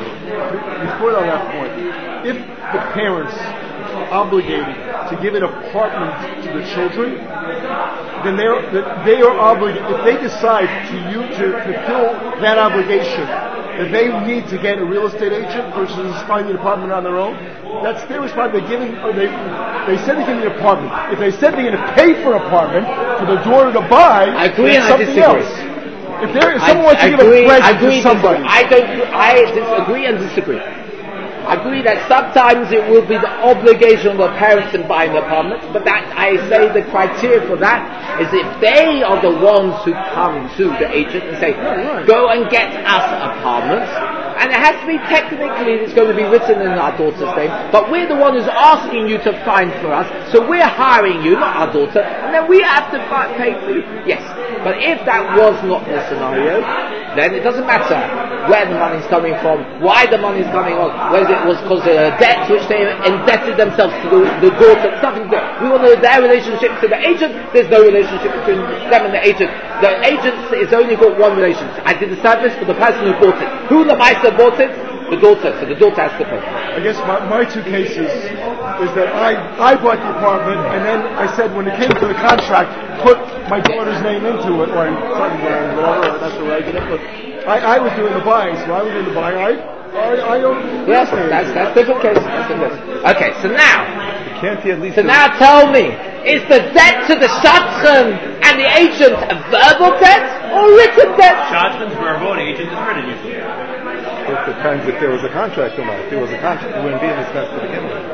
Before on that point, if the parents are obligated to give an apartment to the children, then they're, they are obligated, if they decide to you to fulfill that obligation, that they need to get a real estate agent versus finding an apartment on their own, that's their responsibility. They're giving, or they, they said they're giving an apartment. If they said they're going to pay for an apartment for the daughter to buy, I agree and I something disagree. else. If, there, if someone wants to give agree, a present agree, to somebody, I don't. I disagree and disagree. I agree that sometimes it will be the obligation of the parents in buying the apartment, but that I say the criteria for that is if they are the ones who come to the agent and say, go and get us apartments, and it has to be technically, it's going to be written in our daughter's name, but we're the one who's asking you to find for us, so we're hiring you, not our daughter, and then we have to pay for you. Yes, but if that was not the scenario, then it doesn't matter where the money's coming from, why the money's coming on, whether it was because of a debt which they indebted themselves to the, the daughter, nothing to do. We want to know their relationship to the agent. There's no relationship between them and the agent. The agent is only got one relationship. I did the service for the person who bought it. Who the Meister bought it? The daughter. So the daughter has to pay. I guess my, my two cases is that I, I bought the apartment, and then I said when it came to the contract, put my daughter's name into it, or son's name, whatever, that's the right, but I, I was doing the buying, so I was doing the buying. I, I, I don't... Yes, that's, that's different case. That's different case. Okay, so now... Can't he at least... So now tell me, is the debt to the shadchan and the agent a verbal debt or written debt? Shadchan's verbal and agent is written usually. It depends if there was a contract or not. If there was a contract, it wouldn't be in this mess to begin with.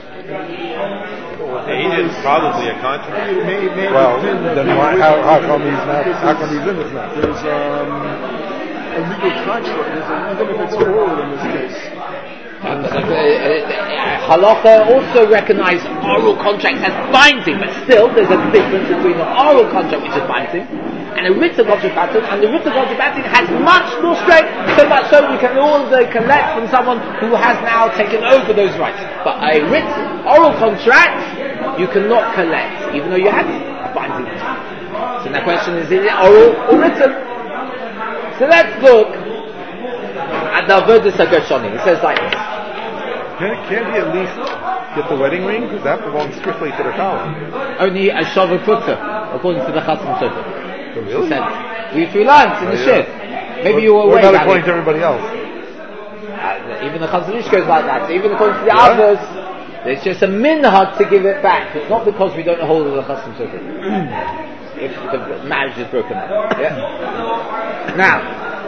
Agent's probably a contract. May, may Well, then why, how, how come he's not, how come he's in this mess? There's um, a legal contract, there's a, even if it's oral in this case. Uh, uh, uh, Halacha also recognise oral contracts as binding, but still there's a difference between an oral contract which is binding and a written contract pattern, and the written contract pattern has much more strength, so much so you can order collect from someone who has now taken over those rights. But a written oral contract, you cannot collect, even though you have a binding contract. So the question is, is it oral or written? So let's look at the Avodas HaGershoni. It says like this. Can, can't he at least get the wedding ring? Because that belongs strictly to the Kala. Only a Shava Putta, according to the Chasam Sofer. Really? Said, we have three lines in Oh, the yeah. shir. Maybe you were What away about about according it. to everybody else? Uh, even the Chazon Ish goes like that. So even according to the Yeah. others, it's just a minhag to give it back. It's not because we don't hold the Chasam Sofer. If the marriage is broken up. Yeah? Now,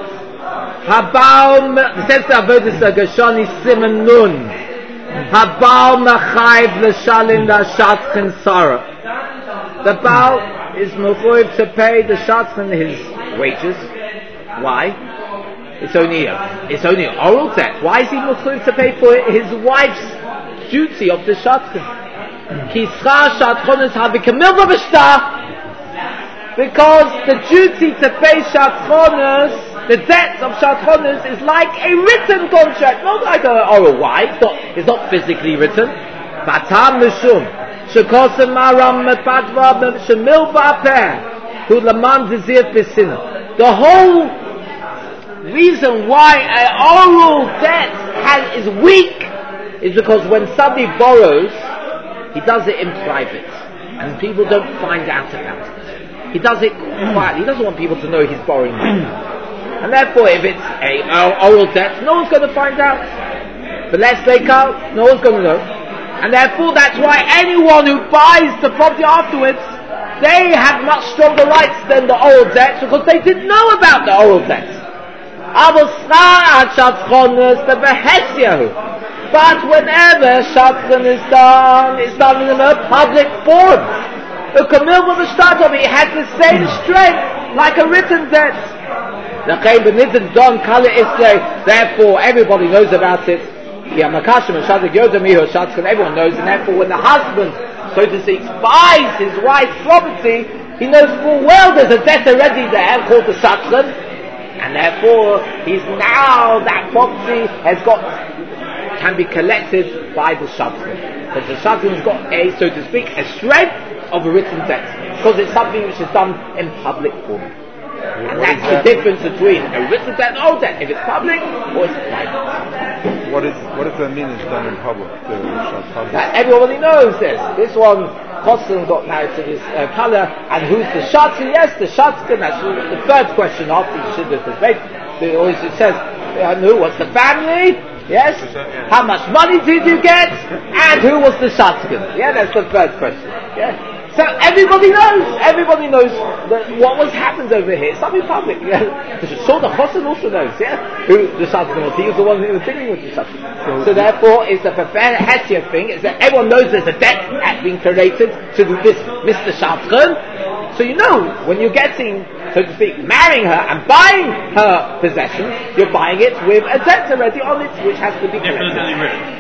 Habal, it says the Avodas HaGershoni Siman Nun. Habal Machayv L'Shalim L'Shatchen Sarah. The Baal is mechuyev to pay the Shatchen his wages. Why? It's only a, it's only an oral debt. Why is he mechuyev to pay for his wife's duty of the Shatchen? Ki schar Shatchonis habikamil b'bishta. Because the duty to pay Shatchonis, the debt of Shatchonis, is like a written contract, not like an oral. Why? It's not, it's not physically written. Batam mishum shekosem maram mepatva shemil ba'apeh hu laman dezir b'sina. The whole reason why an oral debt has, is weak is because when somebody borrows, he does it in private, and people don't find out about it. He does it quietly. He doesn't want people to know he's borrowing money. And therefore, if it's a uh, oral debt, no one's going to find out. But let's take out, no one's going to know. And therefore, that's why anyone who buys the property afterwards, they have much stronger rights than the oral debts because they didn't know about the oral debts. But whenever Shatchen is done, it's done in a public forum. The Kamil B'Mishtatom, it has the same strength like a written debt. The Chaim B'Nitin Don Kala Isle, therefore everybody knows about it. Everyone knows, and therefore when the husband, so to speak, buys his wife's property, he knows full well there's a debt already there called the Shatchen, and therefore he's now, that property has got, can be collected by the Shatchen. Because the Shatchen's got a, so to speak, a strength of a written text, because it's something which is done in public form. And What that's the that? difference between a written text and an oral text, if it's public or it's private. What is what does that mean? It's done in public. The Shatchen. That everybody knows this. This one, Kosten got married to this uh, color, and who's the Shatchen? Yes, the Shatchen, that's the third question after you should have debate. It always it says, uh, who was the family? Yes? How much money did you get? And who was the Shatchen? Yeah, that's the third question. Yeah? So everybody knows, everybody knows that what was happened over here. It's something public. Yeah? So the Chosin also knows, yeah? Who the Shatchen was. He was the one who was dealing with the Shatchen. So, so therefore, it's a preferred Hesia thing. It's that everyone knows there's a debt that's being created to this Mister Shatchen. So you know, when you're getting, so to speak, marrying her and buying her possession, you're buying it with a debt already on it, which has to be Therefore, collected.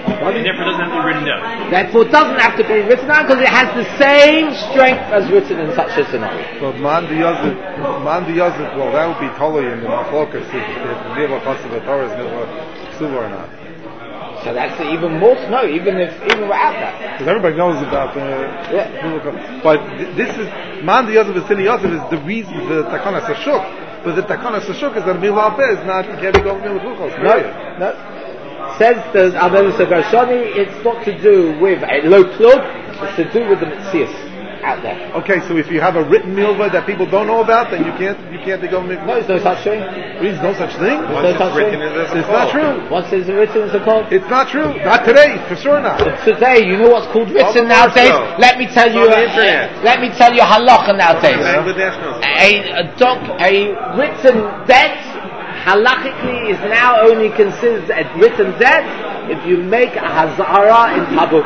it doesn't have to be written. Therefore, it doesn't have to be written down. Therefore, it doesn't have to be written down because it has the same strength as written in such a scenario. But man the Yazid, man the Yazid, well, that would be totally in the Machlokas if Nila Chassav Torah is Nila Ksuva or not. So that's even more. No, even if even without that. Because everybody knows about the. Yeah. But th- this is man the Yazid V'Sini Yazid is the reason the Takana Sashuk. But the Takana Sashuk is that Mila Peh is not, you can't go Mila Chukos. No, no. Says the Avodas HaGershoni, it's not to do with a low plug, it's to do with the Metzias out there. Okay, so if you have a written milva that people don't know about, then you can't you can't go Mila. No, there's no such thing. There's no such thing. There's Once no it's such written, thing. it doesn't It's not fall. true. Once it's written, it's a called. It's not true. Not today, for sure not. But today, you know what's called written All the more nowadays? so. Let me tell you. On the uh, internet. let me tell you halacha nowadays. Bangladesh knows. A, a doc, a written debt, halachically is now only considered a written debt if you make a hazara in tabuk.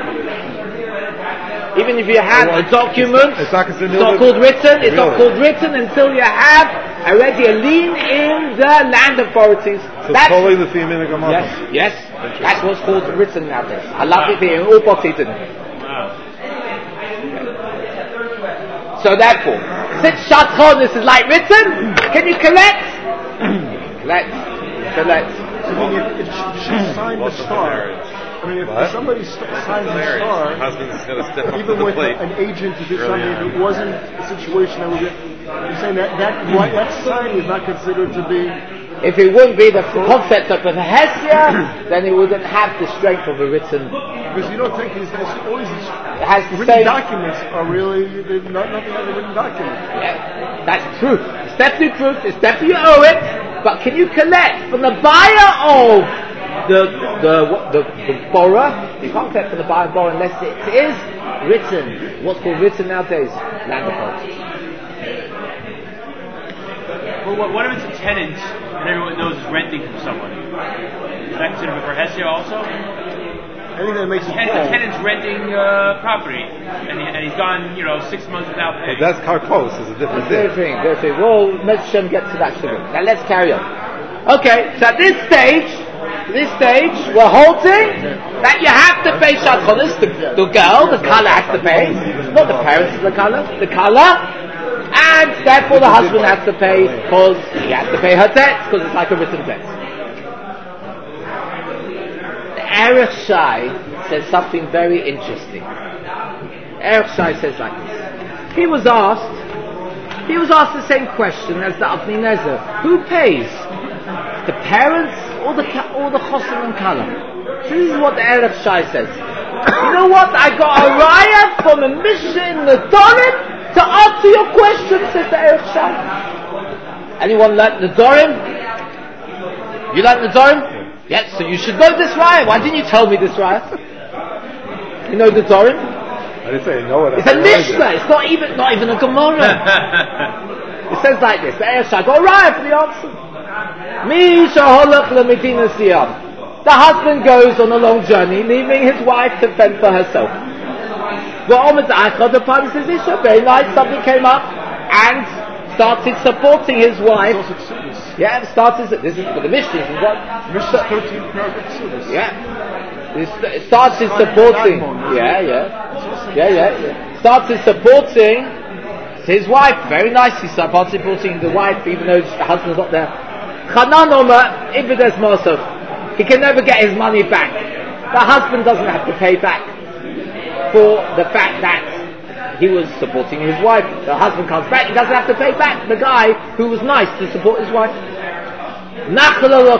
Even if you have a document, It's not considered it's not milva? called written. It's not Really? called written until you have already a lien in the land authorities. So That's totally the female Gamma. yes, yes. That's what's called written nowadays. Halachically in all parties. Wow. So therefore, Since Shatchonis is like written, can you collect? collect. Collect. I mean, if, if she, she signed the star, I mean, if, if somebody st- signs the star, husband's going to step up even to the with plate. an agent who did Really something, if it wasn't a situation that would be, you're saying that that, right, that sign is not considered to be. If it wouldn't be the concept of a Hesia, then it wouldn't have the strength of a written. Because you don't think these days, all these It has the written same. documents are really, they're not, nothing like a written document. Yeah, that's proof. It's definitely proof. It's definitely you owe it. But can you collect from the buyer of the the the, the borrower? You can't collect from the buyer and borrower unless it is written. What's called written nowadays? Land deposit. Well, what, what if it's a tenant and everyone knows is renting from someone? Is that considered for Hesia also? Anything that makes it Ten, fall. a tenant's renting uh, property, and, he, and he's gone, you know, six months without paying. But that's karkos, is a different Very thing. thing, very thing. Well, let Shem get to that sugar. Now let's carry on. Okay, so at this stage, this stage, we're holding that you have to pay Shatchonis, the, the girl, the Kala has to pay, not the parents of the Kala, the Kala. And therefore the husband has to pay because he has to pay her debt because it's like a written debt. The Erech Shai says something very interesting. Erech Shai says like this. He was asked, he was asked the same question as the Avnei Nezer. Who pays? The parents or the or the Chosim and Kala? So this is what the Erech Shai says. You know what? I got a riot from a Mishnah in the Dorim to answer your question, says the Erech Shai. Anyone learnt the Dorim? You learnt the Dorim? Yes, so you should know this riot. Why didn't you tell me this riot? You know the Dorim? I didn't say no. It's a Mishnah. It's not even not even a Gemara. It says like this: the Erech Shai got a riot for the answer. Mi shaholach lemedina siyam. The husband goes on a long journey, leaving his wife to fend for herself. The party says, very nice, somebody came up and started supporting his wife. Yeah, started, this is for the Mishnah. Mishnah thirteen paragraph service. Yeah. It started supporting. Yeah, yeah. Yeah, yeah, yeah. Started supporting his wife. Very nice, he started supporting the wife even though the husband's not there. Chanan Omer, Ibides Mosov. He can never get his money back. The husband doesn't have to pay back for the fact that he was supporting his wife. The husband comes back, he doesn't have to pay back the guy who was nice to support his wife. No, the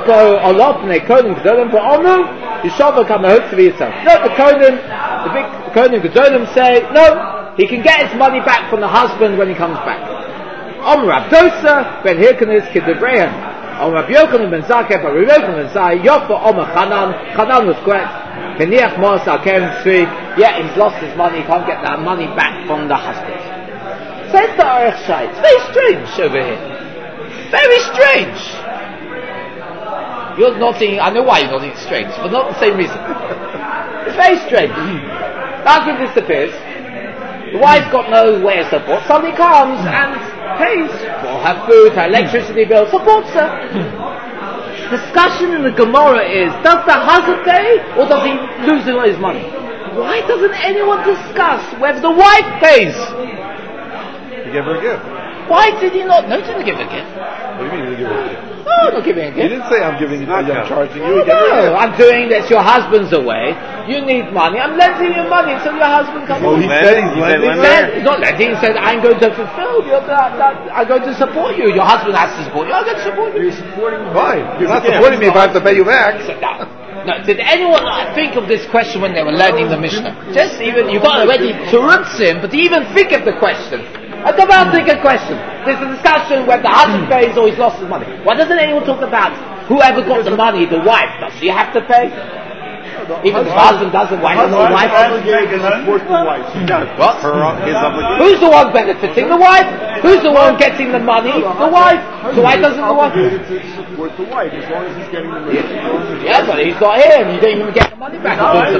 Kohen, the big Kohen Gedolim say, no, he can get his money back from the husband when he comes back. Om Rav Dosa, Ben Hirkanis, Kidebrehan. Om Rav Yochanan ben Zakeh, but Rav Yochanan ben Zakeh, Yofa Om Chanan, Chanan was correct. Keniach Mos Akem Tzvi, yeah, he's lost his money, he can't get that money back from the husband. Says the Erech Shai, it's very strange over here. Very strange. You're nodding, I know why you're nodding strange, but not the same reason. It's very strange. The husband disappears, the wife's got no way of support, somebody comes and pays for her food, her electricity bill, supports her. Discussion in the Gemara is, does the husband pay or does he lose all his money? Why doesn't anyone discuss whether the wife pays? You gave her a gift. Why did he not? No, he didn't give a gift. What do you mean you give her a gift? No, I'm not giving a You gift. didn't say I'm giving you, I'm charging No, you. You gave her a gift. I'm doing this. Your husband's away. You need money. I'm lending you money until your husband comes. Well, he Lend- said he's he said lending lend- He said, he's not lending. He said, I'm going to fulfill you. That, that, I'm going to support you. Your husband has to support you. I'm going to support you. You're supporting Fine. You're not Yeah, supporting me if I have to pay you back. No. No, did anyone think of this question when they were learning the Mishnah? Just even, you got already Turutzim, but even think of the question. I come out and think a question. There's a discussion whether the husband pays or he's lost his money. Why doesn't anyone talk about whoever got the money, the wife, does she have to pay? Even if the husband doesn't, why doesn't the wife? obligated to support the wife. What? Her, his obligation. Who's the one benefiting? The wife. Who's the one getting the money? The wife. So why doesn't the wife? Obligated to support the wife as long as he's getting the money. Yeah, but he's not here and you don't even get the money back.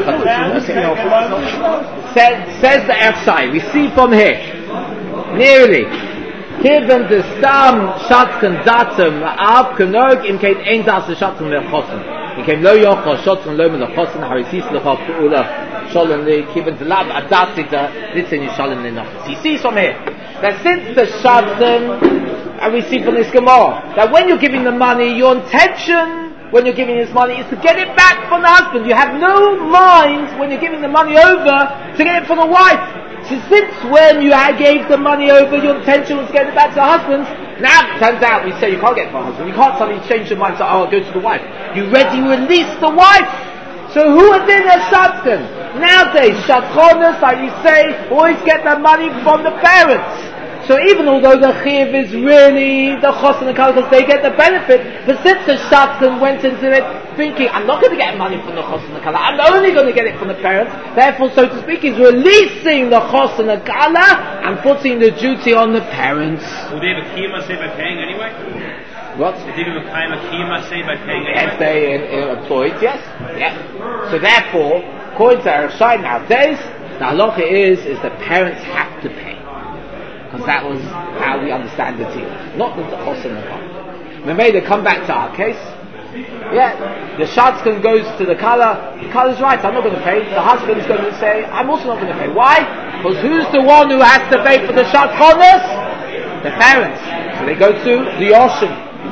Says, says the Erech Shai, we see from here, nearly, Kiven de Stam Shatken Datem Ab Kenog in Kate Ein Das Shatken Lechosen. He came Lo Yochel Shatken Lo Lechosen Harisis Lechof Ula Shalom Le Kiven de Lab Adatita Litzen Shalom Le Nochos. He sees from here that since the Shadchan, and we see from this Gemara, that when you're giving the money, your intention when you're giving this money is to get it back from the husband. You have no mind when you're giving the money over to get it from the wife. So since when you gave the money over, your intention was to get it back to the husband. Now it turns out we say you can't get it from the husband. You can't suddenly change your mind and say, oh, I'll go to the wife. You already released the wife. So who would be a shadchan? Nowadays, shadchanas, like you say, always get their money from the parents. So even although the chiv is really the chos and the kala, because they get the benefit, but since the shadchan went into it thinking, I'm not going to get money from the chos and the kala, I'm only going to get it from the parents, therefore, so to speak, he's releasing the chos and the kala and putting the duty on the parents. Will they have a kiyama say by paying anyway? What? Did they have a time a kiyama say by paying Yes, anyway? they in, in employed, yes. Yeah. So therefore, according to Arashai nowadays, the halacha is, is the parents have to pay. Because that was how we understand the deal. Not the chos and the kala. Maybe they come back to our case. Yeah, the shadchan goes to the kala. The kala's right, I'm not going to pay. The husband's going to say, I'm also not going to pay. Why? Because who's the one who has to pay for the shadchanas? The parents. So they go to the ocean.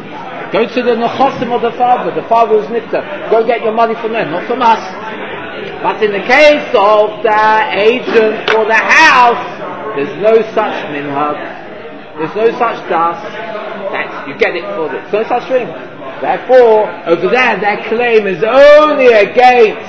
Go to the nechosim of the father. The father who's nifta. Go get your money from them, not from us. But in the case of the agent for the house, there's no such minhag. There's no such das that you get it for this. There's no such thing. Therefore, over there, their claim is only against,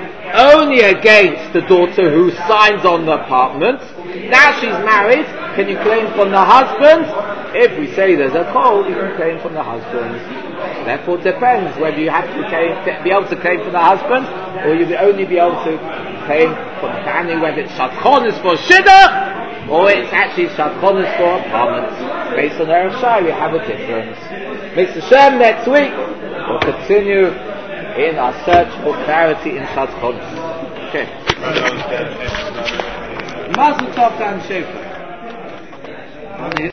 only against the daughter who signs on the apartment. Now she's married. Can you claim from the husband? If we say there's a call, you can claim from the husband. Therefore, it depends whether you have to claim, be able to claim from the husband, or you'll only be able to claim from the family, whether it's shadchanas for shidduch, or it's actually shadchanas for apartments. Based on Erev Shai, we have a difference. Mister Shem, next week, we'll continue in our search for clarity in shadchanas. Okay. Mazel tov Dan Shofar.